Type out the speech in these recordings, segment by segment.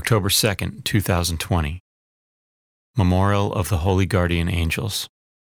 October 2nd, 2020. Memorial of the Holy Guardian Angels.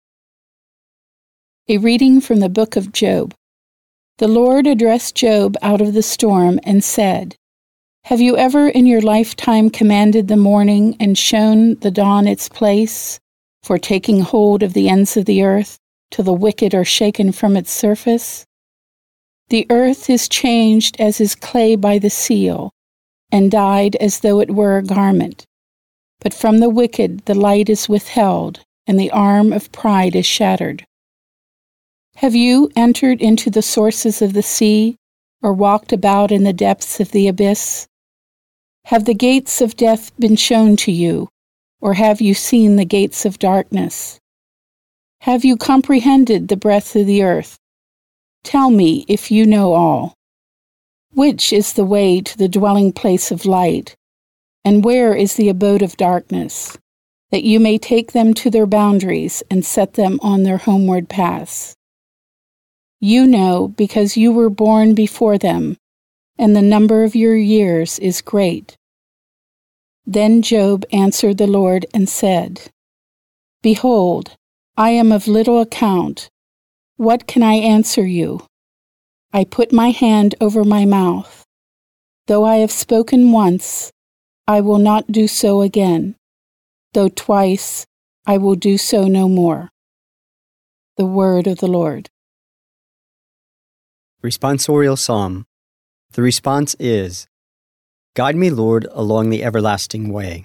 A reading from the book of Job. The Lord addressed Job out of the storm and said, "Have you ever in your lifetime commanded the morning and shown the dawn its place, for taking hold of the ends of the earth till the wicked are shaken from its surface? The earth is changed as is clay by the seal, and dyed as though it were a garment. But from the wicked the light is withheld, and the arm of pride is shattered. Have you entered into the sources of the sea, or walked about in the depths of the abyss? Have the gates of death been shown to you, or have you seen the gates of darkness? Have you comprehended the breadth of the earth? Tell me if you know all. Which is the way to the dwelling place of light, and where is the abode of darkness, that you may take them to their boundaries and set them on their homeward paths? You know, because you were born before them, and the number of your years is great." Then Job answered the Lord and said, "Behold, I am of little account. What can I answer you? I put my hand over my mouth. Though I have spoken once, I will not do so again. Though twice, I will do so no more." The word of the Lord. Responsorial Psalm. The response is, "Guide me, Lord, along the everlasting way."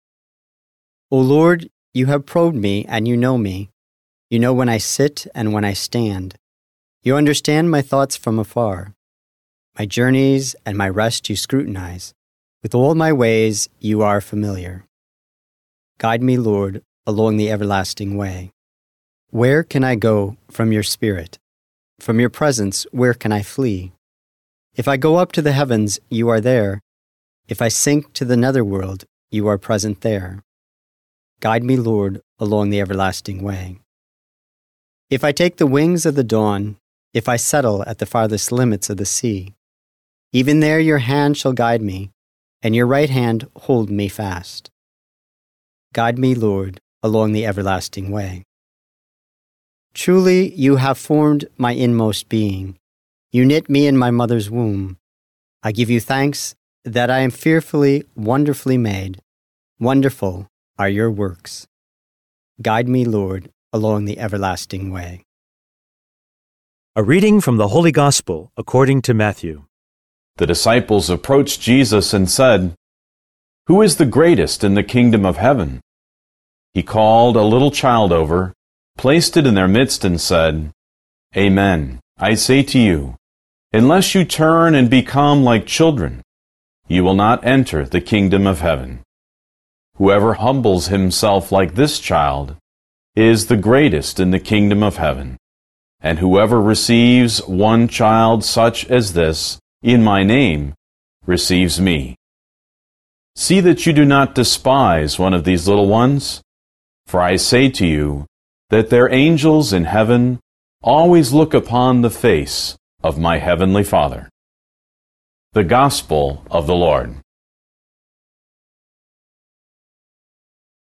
O Lord, you have probed me, and you know me. You know when I sit and when I stand. You understand my thoughts from afar. My journeys and my rest you scrutinize. With all my ways you are familiar. Guide me, Lord, along the everlasting way. Where can I go from your spirit? From your presence, where can I flee? If I go up to the heavens, you are there. If I sink to the netherworld, you are present there. Guide me, Lord, along the everlasting way. If I take the wings of the dawn, if I settle at the farthest limits of the sea, even there your hand shall guide me, and your right hand hold me fast. Guide me, Lord, along the everlasting way. Truly you have formed my inmost being. You knit me in my mother's womb. I give you thanks that I am fearfully, wonderfully made. Wonderful are your works. Guide me, Lord, along the everlasting way. A reading from the Holy Gospel according to Matthew. The disciples approached Jesus and said, "Who is the greatest in the kingdom of heaven?" He called a little child over, placed it in their midst, and said, "Amen, I say to you, unless you turn and become like children, you will not enter the kingdom of heaven. Whoever humbles himself like this child is the greatest in the kingdom of heaven. And whoever receives one child such as this in my name receives me. See that you do not despise one of these little ones, for I say to you that their angels in heaven always look upon the face of my heavenly Father." The Gospel of the Lord.